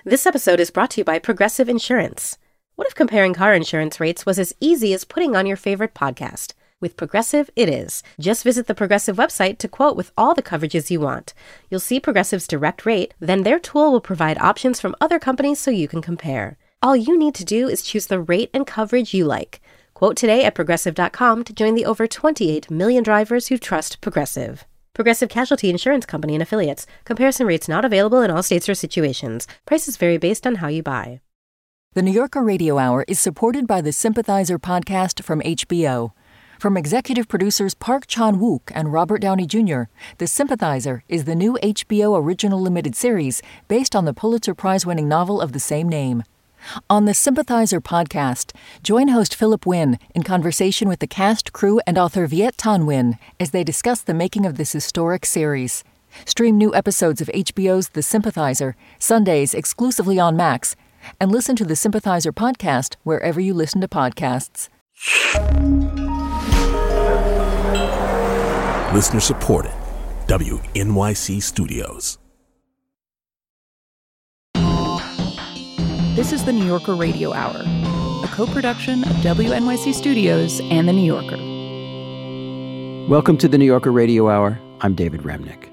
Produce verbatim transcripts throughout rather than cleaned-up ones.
This episode is brought to you by Progressive Insurance. What if comparing car insurance rates was as easy as putting on your favorite podcast? With Progressive, it is. Just visit the Progressive website to quote with all the coverages you want. You'll see Progressive's direct rate, then their tool will provide options from other companies so you can compare. All you need to do is choose the rate and coverage you like. Quote today at Progressive dot com to join the over twenty-eight million drivers who trust Progressive. Progressive Casualty Insurance Company and Affiliates. Comparison rates not available in all states or situations. Prices vary based on how you buy. The New Yorker Radio Hour is supported by the Sympathizer podcast from H B O. From executive producers Park Chan-wook and Robert Downey Junior, The Sympathizer is the new H B O original limited series based on the Pulitzer Prize-winning novel of the same name. On the Sympathizer podcast, join host Philip Wynn in conversation with the cast, crew, and author Viet Thanh Nguyen as they discuss the making of this historic series. Stream new episodes of H B O's The Sympathizer, Sundays exclusively on Max, and listen to the Sympathizer podcast wherever you listen to podcasts. Listener supported. W N Y C Studios. This is the New Yorker Radio Hour, a co-production of W N Y C Studios and The New Yorker. Welcome to the New Yorker Radio Hour. I'm David Remnick.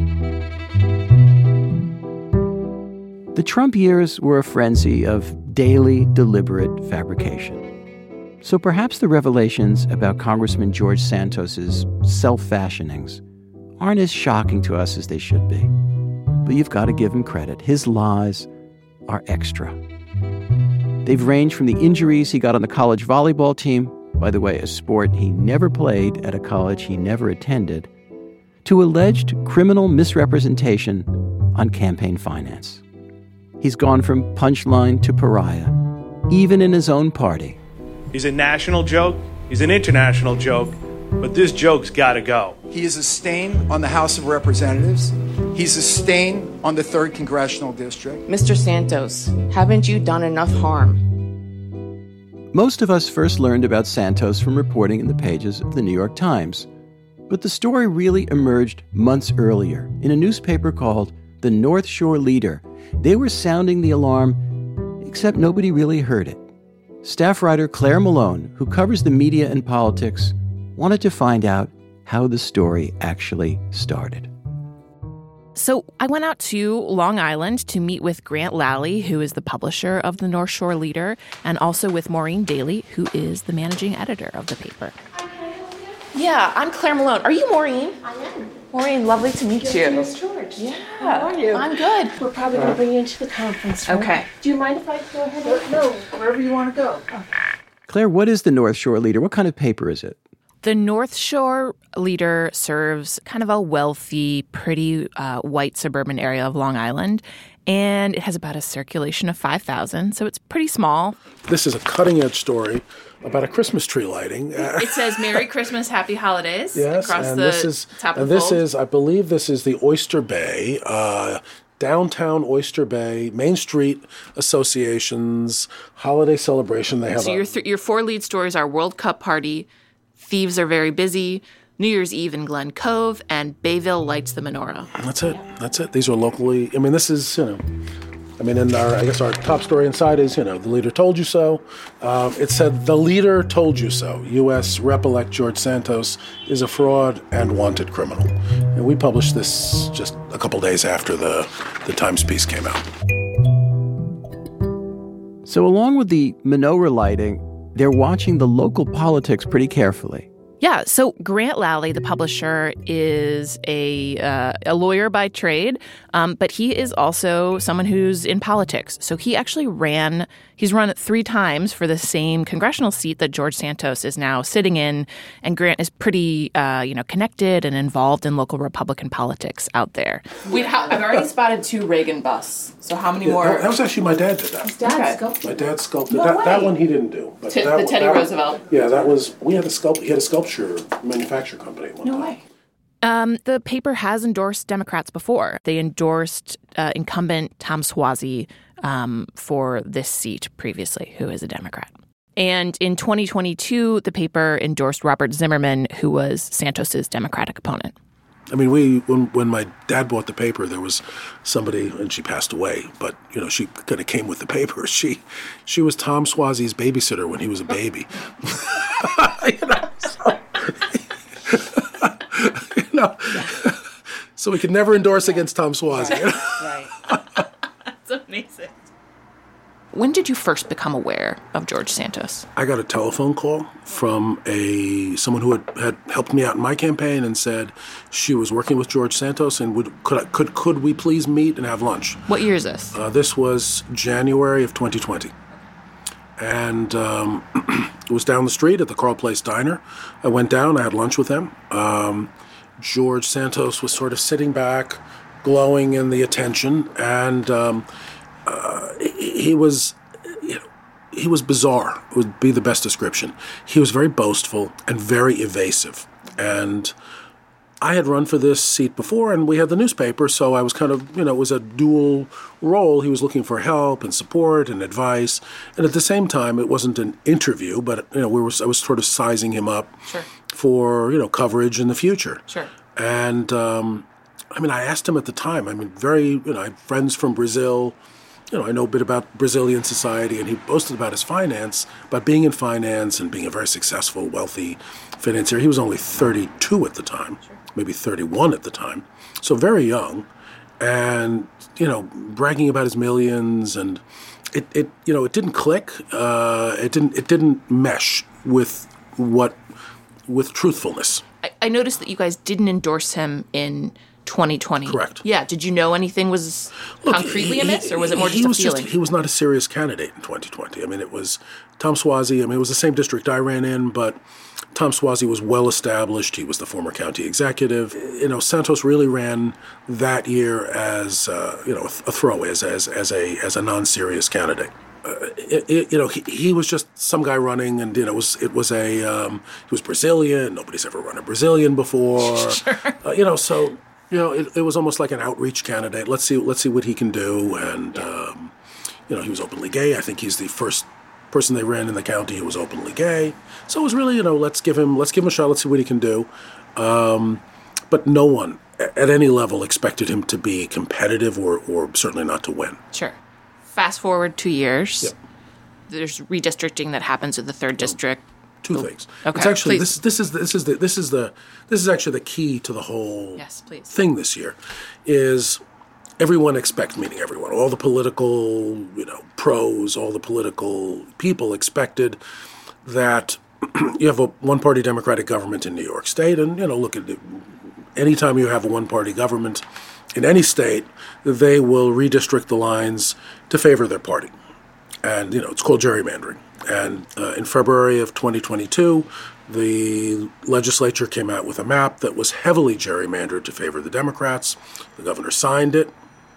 The Trump years were a frenzy of daily, deliberate fabrication. So perhaps the revelations about Congressman George Santos's self-fashionings aren't as shocking to us as they should be. But you've got to give him credit. His lies are extra. They've ranged from the injuries he got on the college volleyball team, by the way, a sport he never played at a college he never attended, to alleged criminal misrepresentation on campaign finance. He's gone from punchline to pariah, even in his own party. He's a national joke, he's an international joke, but this joke's gotta go. He is a stain on the House of Representatives. He's a stain on the third Congressional District. Mister Santos, haven't you done enough harm? Most of us first learned about Santos from reporting in the pages of the New York Times. But the story really emerged months earlier in a newspaper called The North Shore Leader. They were sounding the alarm, except nobody really heard it. Staff writer Claire Malone, who covers the media and politics, wanted to find out how the story actually started. So I went out to Long Island to meet with Grant Lally, who is the publisher of the North Shore Leader, and also with Maureen Daly, who is the managing editor of the paper. Yeah, I'm Claire Malone. Are you Maureen? I am. Maureen, lovely to meet you. Miss George. Yeah. How are you? I'm good. We're probably going to bring you into the conference room. Okay. Do you mind if I go ahead? No, wherever you want to go. Oh. Claire, what is the North Shore Leader? What kind of paper is it? The North Shore Leader serves kind of a wealthy, pretty uh, white suburban area of Long Island, and it has about a circulation of five thousand, so it's pretty small. This is a cutting-edge story about a Christmas tree lighting. It says Merry Christmas, Happy Holidays yes, across and the this is, top of and the this fold. is, I believe this is the Oyster Bay, uh, downtown Oyster Bay, Main Street Association's holiday celebration. They have so a, your, th- your four lead stories are World Cup Party, Thieves Are Very Busy, New Year's Eve in Glen Cove, and Bayville Lights the Menorah. That's it. That's it. These are locally, I mean, this is, you know, I mean, in our, I guess our top story inside is, you know, the leader told you so. Uh, it said, the leader told you so. U S Rep-elect George Santos is a fraud and wanted criminal. And we published this just a couple days after the, the Times piece came out. So along with the menorah lighting, they're watching the local politics pretty carefully. Yeah, so Grant Lally, the publisher, is a uh, a lawyer by trade, um, but he is also someone who's in politics. So he actually ran, he's run three times for the same congressional seat that George Santos is now sitting in, and Grant is pretty, uh, you know, connected and involved in local Republican politics out there. We've ha- I've already spotted two Reagan busts, so how many Yeah, more? that, that was actually my dad did that. His dad Okay. sculpted. My dad sculpted No that. way. That one he didn't do. But T- that, the Teddy that, Roosevelt? Yeah, that was, we had a sculpt, he had a sculpture manufacturer company at one No time. way. Um, the paper has endorsed Democrats before. They endorsed uh, incumbent Tom Suozzi um, for this seat previously, who is a Democrat. And in twenty twenty-two, the paper endorsed Robert Zimmerman, who was Santos's Democratic opponent. I mean, we when when my dad bought the paper, there was somebody, and she passed away, but, you know, she kind of came with the paper. She she was Tom Suozzi's babysitter when he was a baby. you know, so, you know, so we could never endorse yeah. against Tom Suozzi. Right. You know? Right. That's amazing. When did you first become aware of George Santos? I got a telephone call from a someone who had, had helped me out in my campaign and said she was working with George Santos and would could I, could could we please meet and have lunch? What year is this? Uh, this was January of twenty twenty. And um, it was down the street at the Carl Place Diner. I went down, I had lunch with him. Um, George Santos was sort of sitting back, glowing in the attention, and um, uh, he, he was, you know, he was bizarre, would be the best description. He was very boastful and very evasive. And I had run for this seat before, and we had the newspaper, so I was kind of, you know, it was a dual role. He was looking for help and support and advice. And at the same time, it wasn't an interview, but, you know, we were, I was sort of sizing him up sure. for, you know, coverage in the future. Sure. And, um, I mean, I asked him at the time, I mean, very, you know, I have friends from Brazil. You know, I know a bit about Brazilian society, and he boasted about his finance, about being in finance and being a very successful, wealthy financier. He was only thirty-two at the time, sure. maybe thirty-one at the time, so very young, and, you know, bragging about his millions, and it, it you know, it didn't click. Uh, it didn't, it didn't mesh with what, with truthfulness. I, I noticed that you guys didn't endorse him in twenty twenty. Correct. Yeah. Did you know anything was Look, concretely he, amiss, or was it more he just was a feeling? Just, he was not a serious candidate in twenty twenty. I mean, it was Tom Suozzi. I mean, it was the same district I ran in, but Tom Suozzi was well established. He was the former county executive. You know, Santos really ran that year as uh, you know a throwaway, as as as a as a non-serious candidate. Uh, it, it, you know, he, he was just some guy running, and you know, it was it was a um, he was Brazilian. Nobody's ever run a Brazilian before. Sure. Uh, you know, so. You know, it, it was almost like an outreach candidate. Let's see, let's see what he can do. And um, you know, he was openly gay. I think he's the first person they ran in the county who was openly gay. So it was really, you know, let's give him, let's give him a shot. Let's see what he can do. Um, but no one at any level expected him to be competitive, or, or certainly not to win. Sure. Fast forward two years. Yep. There's redistricting that happens with the third district. Two things. Okay, it's actually please. this. This is this is the this is the this is actually the key to the whole yes, please. thing this year. Is everyone expects, meaning everyone, all the political, you know, pros, all the political people expected that you have a one-party Democratic government in New York State, and you know, look at it. Anytime you have a one-party government in any state, they will redistrict the lines to favor their party, and you know, it's called gerrymandering. And uh, in February of twenty twenty-two, the legislature came out with a map that was heavily gerrymandered to favor the Democrats. The governor signed it.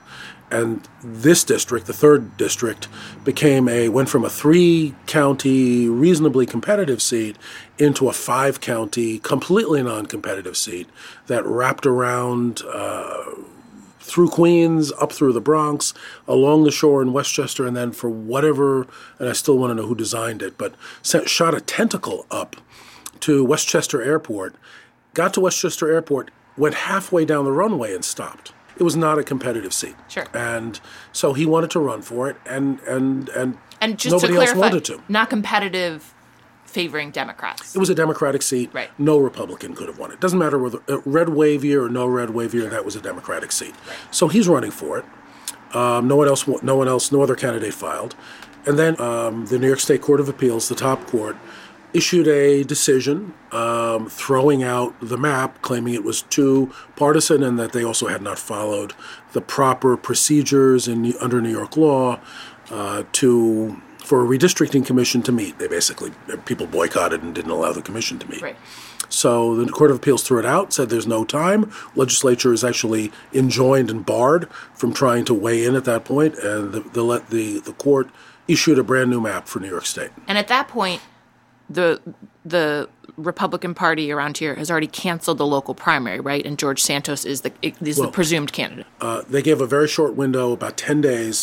And this district, the third district, became a went from a three-county, reasonably competitive seat into a five-county, completely non-competitive seat that wrapped around uh, through Queens, up through the Bronx, along the shore in Westchester, and then for whatever, and I still want to know who designed it, but sent, shot a tentacle up to Westchester Airport, got to Westchester Airport, went halfway down the runway and stopped. It was not a competitive seat. Sure. And so he wanted to run for it, and and, and, and just nobody to clarify, else wanted to. Not competitive favoring Democrats. It was a Democratic seat. Right. No Republican could have won it. Doesn't matter whether uh, red wave year or no red wave year, that was a Democratic seat. Right. So he's running for it. Um, no one else, no one else, no other candidate filed. And then um, the New York State Court of Appeals, the top court, issued a decision um, throwing out the map, claiming it was too partisan and that they also had not followed the proper procedures in under New York law uh, to for a redistricting commission to meet. They basically, people boycotted and didn't allow the commission to meet. Right. So the Court of Appeals threw it out, said there's no time. Legislature is actually enjoined and barred from trying to weigh in at that point, and the the the, the court issued a brand new map for New York State. And at that point, the the Republican Party around here has already canceled the local primary, right? And George Santos is the is well, the presumed candidate. Uh, they gave a very short window, about ten days,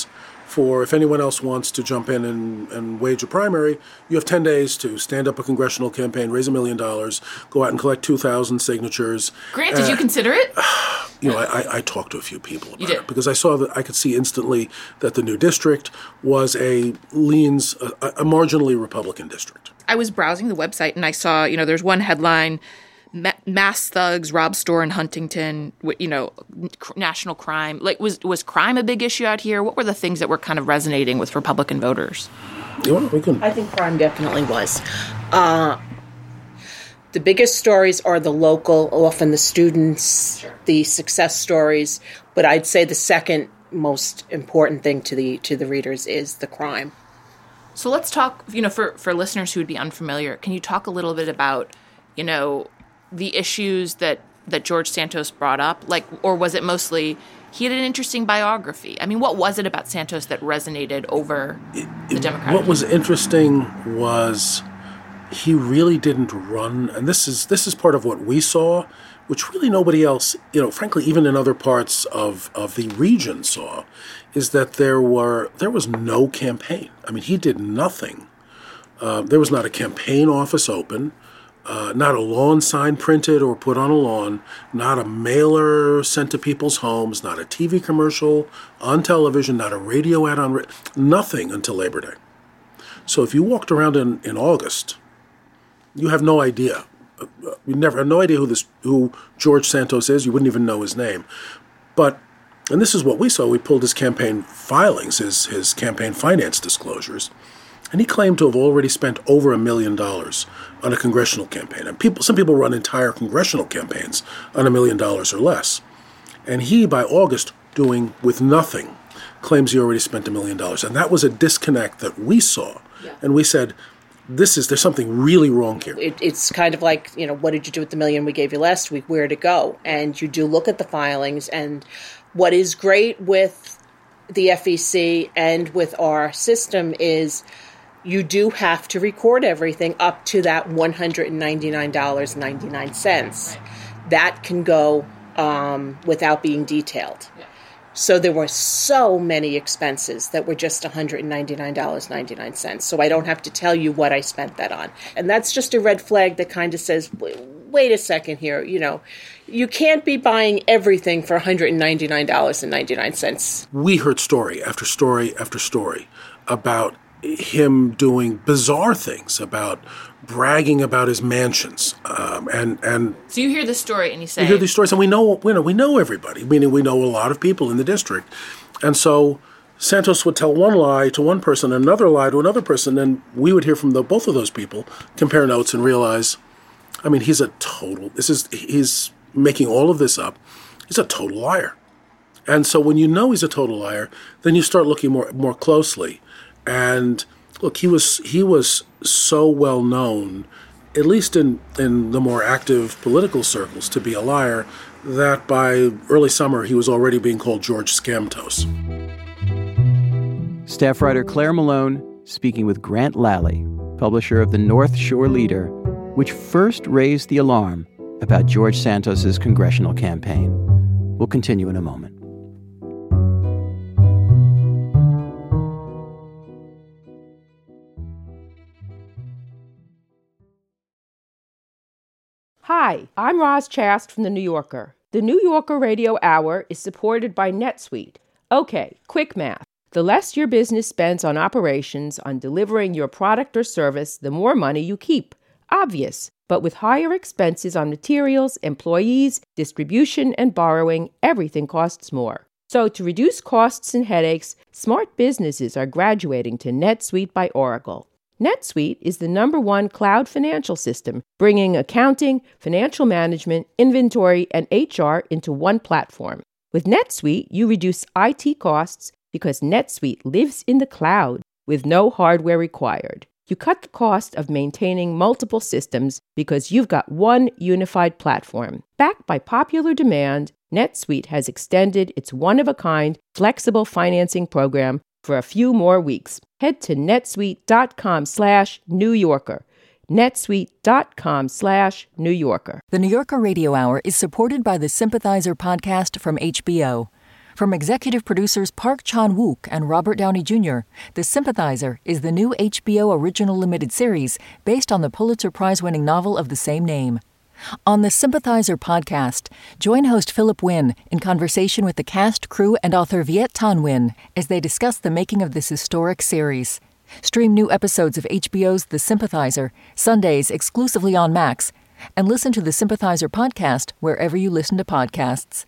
for if anyone else wants to jump in and, and wage a primary, you have ten days to stand up a congressional campaign, raise a million dollars, go out and collect two thousand signatures. Grant, did uh, you consider it? You know, I, I talked to a few people about you did. it because I saw that I could see instantly that the new district was a leans, a, a marginally Republican district. I was browsing the website and I saw, you know, there's one headline, mass thugs rob store in Huntington, you know, national crime. Like, was was crime a big issue out here? What were the things that were kind of resonating with Republican voters? You want, we can. I think crime definitely was. Uh, the biggest stories are the local, often the students, sure. the success stories. But I'd say the second most important thing to the to the readers is the crime. So let's talk, you know, for, for listeners who would be unfamiliar, can you talk a little bit about, you know, the issues that, that George Santos brought up? Like, or was it mostly he had an interesting biography? I mean, what was it about Santos that resonated over it, the Democratic? What was interesting was he really didn't run, and this is this is part of what we saw, which really nobody else, you know, frankly, even in other parts of, of the region saw, is that there were there was no campaign. I mean, he did nothing. Uh, there was not a campaign office open. Uh, not a lawn sign printed or put on a lawn, not a mailer sent to people's homes, not a T V commercial on television, not a radio ad on, ra- nothing until Labor Day. So if you walked around in, in August, you have no idea. Uh, you never have no idea who this who George Santos is. You wouldn't even know his name. But, and this is what we saw. We pulled his campaign filings, his his campaign finance disclosures. And he claimed to have already spent over a million dollars on a congressional campaign. And people, some people run entire congressional campaigns on a million dollars or less. And he, by August, doing with nothing, claims he already spent a million dollars. And that was a disconnect that we saw. Yeah. And we said, this is, there's something really wrong here. It, it's kind of like, you know, what did you do with the million we gave you last week? Where'd it go? And you do look at the filings. And what is great with the F E C and with our system is you do have to record everything up to that one hundred ninety-nine dollars and ninety-nine cents. That can go um, without being detailed. Yeah. So there were so many expenses that were just one hundred ninety-nine dollars and ninety-nine cents. So I don't have to tell you what I spent that on. And that's just a red flag that kind of says, wait a second here, you know, you can't be buying everything for one hundred ninety-nine dollars and ninety-nine cents. We heard story after story after story about him doing bizarre things, about bragging about his mansions, um, and and. So you hear this story and you say, we hear these stories, and we know, we know we know everybody. Meaning we know a lot of people in the district, and so Santos would tell one lie to one person, another lie to another person, and we would hear from the, both of those people, compare notes, and realize, I mean, he's a total. This is he's making all of this up. He's a total liar, and so when you know he's a total liar, then you start looking more more closely. And look, he was he was so well known, at least in, in the more active political circles, to be a liar, that by early summer he was already being called George Scamtos. Staff writer Claire Malone speaking with Grant Lally, publisher of the North Shore Leader, which first raised the alarm about George Santos's congressional campaign. We'll continue in a moment. Hi, I'm Roz Chast from The New Yorker. The New Yorker Radio Hour is supported by NetSuite. Okay, quick math. The less your business spends on operations, on delivering your product or service, the more money you keep. Obvious. But with higher expenses on materials, employees, distribution, and borrowing, everything costs more. So to reduce costs and headaches, smart businesses are graduating to NetSuite by Oracle. NetSuite is the number one cloud financial system, bringing accounting, financial management, inventory, and H R into one platform. With NetSuite, you reduce I T costs because NetSuite lives in the cloud with no hardware required. You cut the cost of maintaining multiple systems because you've got one unified platform. Backed by popular demand, NetSuite has extended its one-of-a-kind flexible financing program for a few more weeks. Head to netsuite.com slash New Yorker. netsuite.com slash New Yorker. The New Yorker Radio Hour is supported by the Sympathizer podcast from H B O. From executive producers Park Chan-wook and Robert Downey Junior, The Sympathizer is the new H B O original limited series based on the Pulitzer Prize-winning novel of the same name. On the Sympathizer podcast, join host Philip Wynn in conversation with the cast, crew, and author Viet Thanh Nguyen as they discuss the making of this historic series. Stream new episodes of H B O's The Sympathizer, Sundays exclusively on Max, and listen to the Sympathizer podcast wherever you listen to podcasts.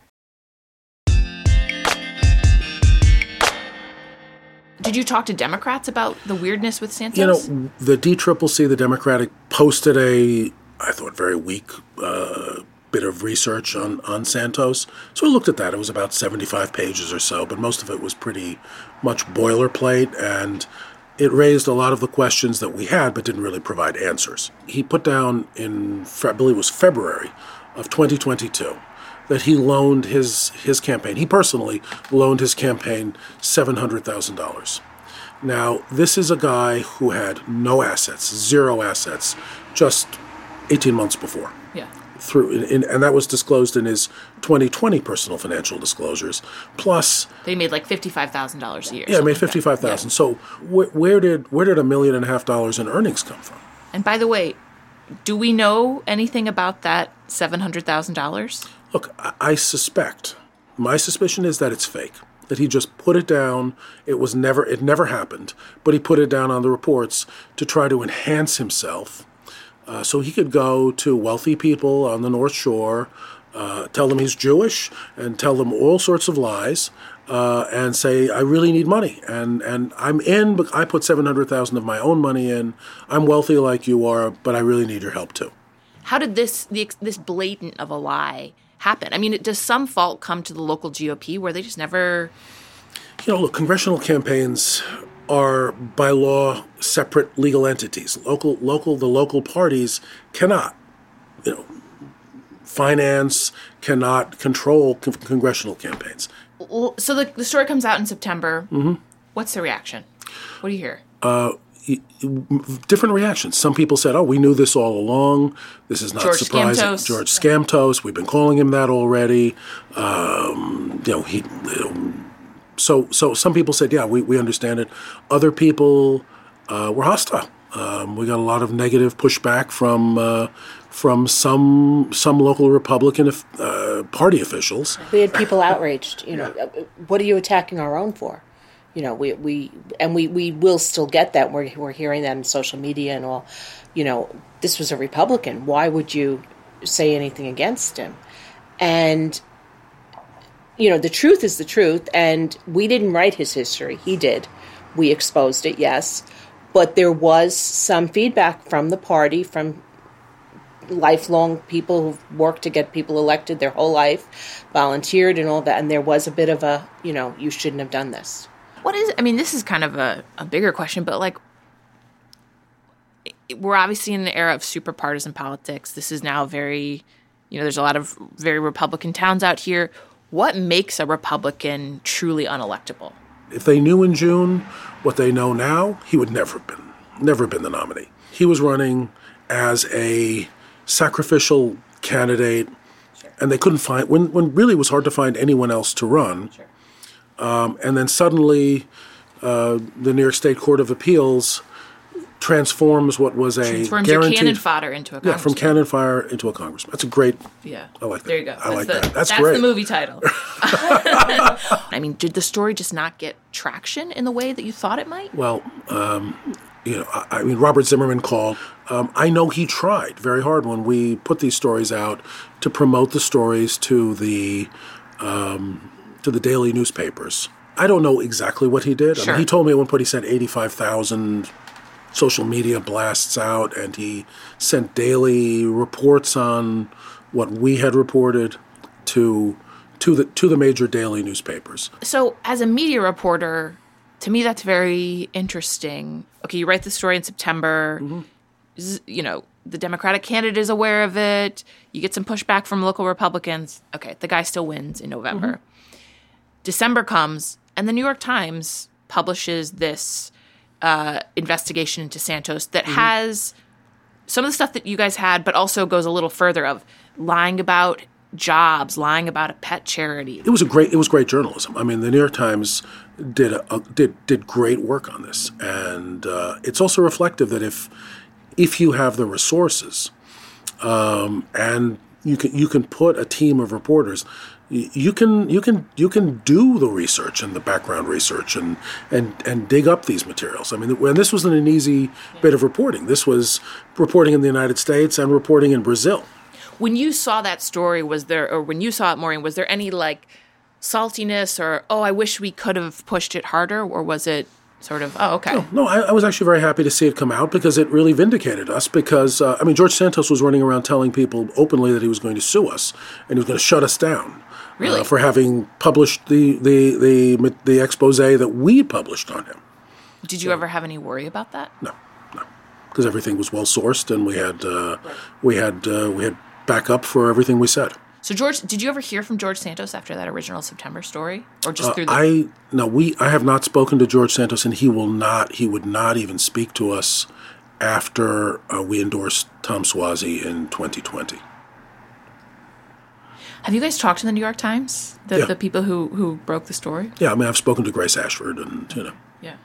Did you talk to Democrats about the weirdness with Santos? You know, the D C C C, the Democratic, posted a, I thought, very weak uh, bit of research on, on Santos. So I looked at that. It was about seventy-five pages or so, but most of it was pretty much boilerplate, and it raised a lot of the questions that we had, but didn't really provide answers. He put down in, I believe it was February of twenty twenty-two, that he loaned his, his campaign, he personally loaned his campaign seven hundred thousand dollars. Now, this is a guy who had no assets, zero assets, just eighteen months before. Yeah. Through in, in, and that was disclosed in his twenty twenty personal financial disclosures. Plus, they made like fifty-five thousand dollars a year. Yeah, made fifty-five thousand dollars. Yeah. So wh- where did where did a million and a half dollars in earnings come from? And by the way, do we know anything about that seven hundred thousand dollars? Look, I, I suspect, my suspicion is that it's fake. That he just put it down. It was never, it never happened, but he put it down on the reports to try to enhance himself, uh, so he could go to wealthy people on the North Shore, uh, tell them he's Jewish, and tell them all sorts of lies, uh, and say, I really need money, and and I'm in, but I put seven hundred thousand of my own money in. I'm wealthy like you are, but I really need your help too. How did this the, this blatant of a lie happen? I mean, does some fault come to the local G O P where they just never... You know, look, congressional campaigns are by law separate legal entities. Local, local, the local parties cannot, you know, finance, cannot control con- congressional campaigns. Well, so the, the story comes out in September. Mm-hmm. What's the reaction? What do you hear? Uh, different reactions. Some people said, oh, we knew this all along. This is not George surprising. Skamtos. George Skamtos. We've been calling him that already. Um, you know, he... You know, So so some people said, yeah, we, we understand it. Other people uh, were hostile. Um, we got a lot of negative pushback from uh, from some some local Republican uh, Party officials. We had people outraged. You know, what are you attacking our own for? You know, we, we and we, we will still get that. We're we're hearing that in social media and all. You know, this was a Republican. Why would you say anything against him? And you know, the truth is the truth, and we didn't write his history. He did. We exposed it, yes. But there was some feedback from the party, from lifelong people who've worked to get people elected their whole life, volunteered and all that, and there was a bit of a, you know, you shouldn't have done this. What is, I mean, this is kind of a, a bigger question, but like, we're obviously in an era of super partisan politics. This is now very, you know, there's a lot of very Republican towns out here. What makes a Republican truly unelectable? If they knew in June what they know now, he would never have been, never have been the nominee. He was running as a sacrificial candidate, sure. And they couldn't find, when, when really it was hard to find anyone else to run. Sure. Um, and then suddenly uh, the New York State Court of Appeals transforms what was a transforms guaranteed... your cannon fodder into a congressman. Yeah, from cannon fire into a congressman. That's a great... Yeah. I like that. There you go. I that's like the, that. That's, that's great. That's the movie title. I mean, did the story just not get traction in the way that you thought it might? Well, um, you know, I, I mean, Robert Zimmerman called. Um, I know he tried very hard when we put these stories out to promote the stories to the um, to the daily newspapers. I don't know exactly what he did. Sure. I mean, he told me at one point he sent eighty-five thousand social media blasts out, and he sent daily reports on what we had reported to to the to the major daily newspapers. So, as a media reporter, to me, that's very interesting. Okay, you write the story in September. Mm-hmm. You know, the Democratic candidate is aware of it. You get some pushback from local Republicans. Okay, the guy still wins in November. Mm-hmm. December comes, and the New York Times publishes this uh, investigation into Santos that mm-hmm. has some of the stuff that you guys had, but also goes a little further of lying about jobs, lying about a pet charity. It was a great. It was great journalism. I mean, the New York Times did a, a, did did great work on this, and uh, it's also reflective that if if you have the resources, um, and you can you can put a team of reporters, you can you can you can do the research and the background research and and and dig up these materials. I mean, and this wasn't an easy bit of reporting. This was reporting in the United States and reporting in Brazil. When you saw that story, was there, or when you saw it, Maureen, was there any like saltiness or, oh, I wish we could have pushed it harder, or was it sort of, oh, okay? No, no I, I was actually very happy to see it come out because it really vindicated us because, uh, I mean, George Santos was running around telling people openly that he was going to sue us and he was going to shut us down. Really? Uh, for having published the, the, the, the expose that we published on him. Did you so, ever have any worry about that? No, no. Because everything was well sourced and we had, uh, right. we had, uh, we had backup for everything we said. So George, did you ever hear from George Santos after that original September story, or just uh, through the? I no, we I have not spoken to George Santos, and he will not. He would not even speak to us after uh, we endorsed Tom Suozzi in twenty twenty. Have you guys talked to the New York Times, the yeah. the people who who broke the story? Yeah, I mean, I've spoken to Grace Ashford, and you know. Yeah.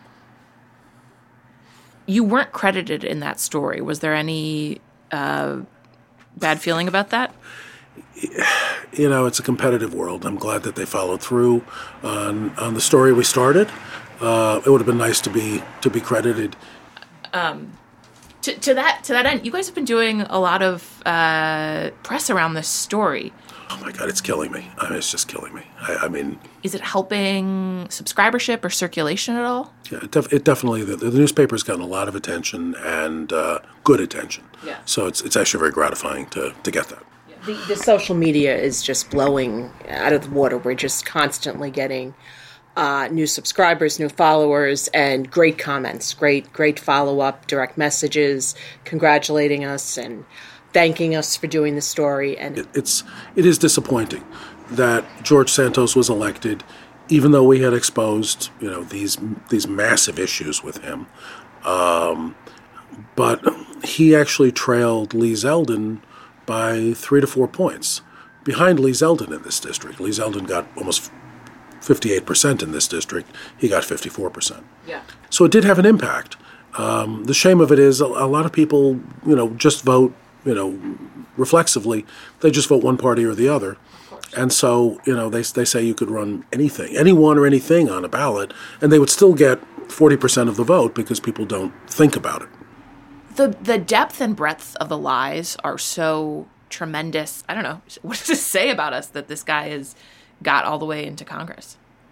You weren't credited in that story. Was there any uh, bad feeling about that? You know, it's a competitive world. I'm glad that they followed through on on the story we started. Uh, it would have been nice to be to be credited. Um, to, to that to that end, you guys have been doing a lot of uh, press around this story. Oh my God, it's killing me. I mean, it's just killing me. I, I mean, is it helping subscribership or circulation at all? Yeah, it, def- it definitely. The, the newspaper's gotten a lot of attention and uh, good attention. Yeah. So it's it's actually very gratifying to to get that. The, the social media is just blowing out of the water. We're just constantly getting uh, new subscribers, new followers, and great comments, great, great follow-up, direct messages, congratulating us and thanking us for doing the story. And it, it's it is disappointing that George Santos was elected, even though we had exposed you know these these massive issues with him. Um, but he actually trailed Lee Zeldin by three to four points behind Lee Zeldin in this district. Lee Zeldin got almost fifty-eight percent in this district. He got fifty-four percent. Yeah. So it did have an impact. Um, the shame of it is a, a lot of people, you know, just vote, you know, reflexively. They just vote one party or the other. And so, you know, they they say you could run anything, anyone or anything on a ballot, and they would still get forty percent of the vote because people don't think about it. The the depth and breadth of the lies are so tremendous. I don't know. What does this say about us that this guy has got all the way into Congress?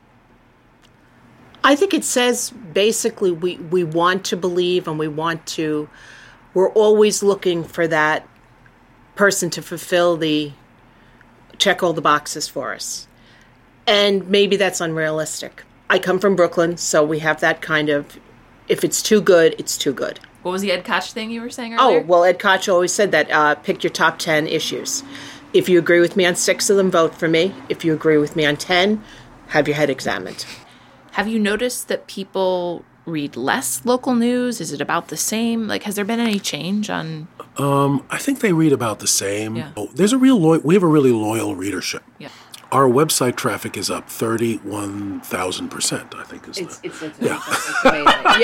I think it says basically we, we want to believe and we want to, we're always looking for that person to fulfill the, check all the boxes for us. And maybe that's unrealistic. I come from Brooklyn, so we have that kind of, if it's too good, it's too good. What was the Ed Koch thing you were saying earlier? Oh, well, Ed Koch always said that, uh, pick your top ten issues. If you agree with me on six of them, vote for me. If you agree with me on ten, have your head examined. Have you noticed that people read less local news? Is it about the same? Like, has there been any change on... Um, I think they read about the same. Yeah. Oh, there's a real lo- we have a really loyal readership. Yeah. Our website traffic is up thirty-one thousand percent, I think. Is it's, the, it's, it's, yeah. it's amazing.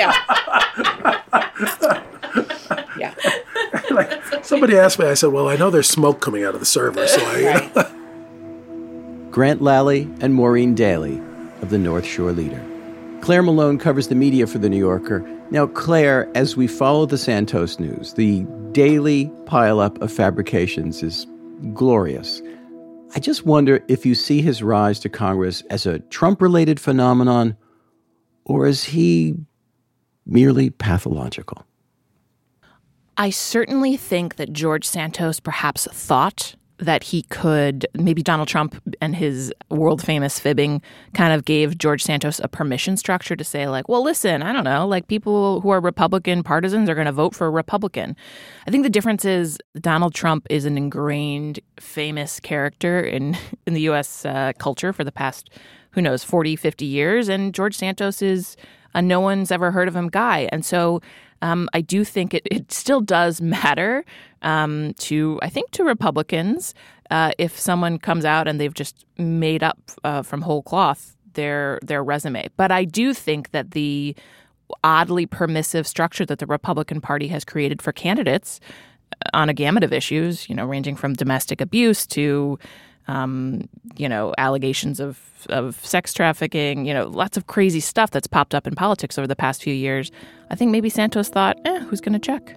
Yeah. Yeah. Like, somebody asked me, I said, well, I know there's smoke coming out of the server, so I... You know. Grant Lally and Maureen Daly of the North Shore Leader. Claire Malone covers the media for The New Yorker. Now, Claire, as we follow the Santos news, the daily pileup of fabrications is glorious. I just wonder if you see his rise to Congress as a Trump-related phenomenon, or is he merely pathological? I certainly think that George Santos perhaps thought that he could, maybe Donald Trump and his world-famous fibbing kind of gave George Santos a permission structure to say, like, well, listen, I don't know, like people who are Republican partisans are going to vote for a Republican. I think the difference is Donald Trump is an ingrained, famous character in, in the U S uh, culture for the past, who knows, forty, fifty years, and George Santos is a no one's ever heard of him guy. And so um, I do think it, it still does matter um, to, I think, to Republicans uh, if someone comes out and they've just made up uh, from whole cloth their their resume. But I do think that the oddly permissive structure that the Republican Party has created for candidates on a gamut of issues, you know, ranging from domestic abuse to, um, you know, allegations of, of sex trafficking, you know, lots of crazy stuff that's popped up in politics over the past few years. I think maybe Santos thought, eh, who's going to check?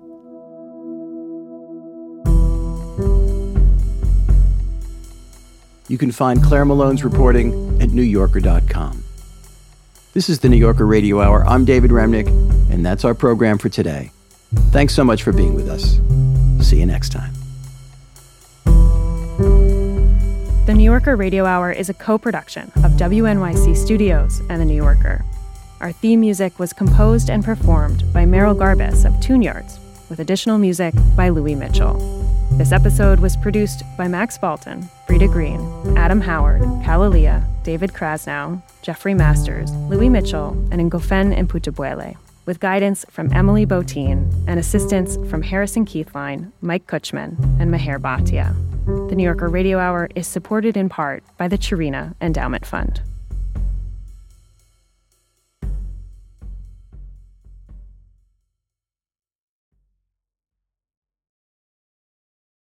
You can find Claire Malone's reporting at new yorker dot com. This is the New Yorker Radio Hour. I'm David Remnick, and that's our program for today. Thanks so much for being with us. See you next time. The New Yorker Radio Hour is a co-production of W N Y C Studios and The New Yorker. Our theme music was composed and performed by Merrill Garbus of Tune Yards, with additional music by Louis Mitchell. This episode was produced by Max Balton, Frida Green, Adam Howard, Kalalea, David Krasnow, Jeffrey Masters, Louis Mitchell, and Ngofen Mputabuele, with guidance from Emily Botine and assistance from Harrison Keithline, Mike Kutchman, and Meher Bhatia. The New Yorker Radio Hour is supported in part by the Chirina Endowment Fund.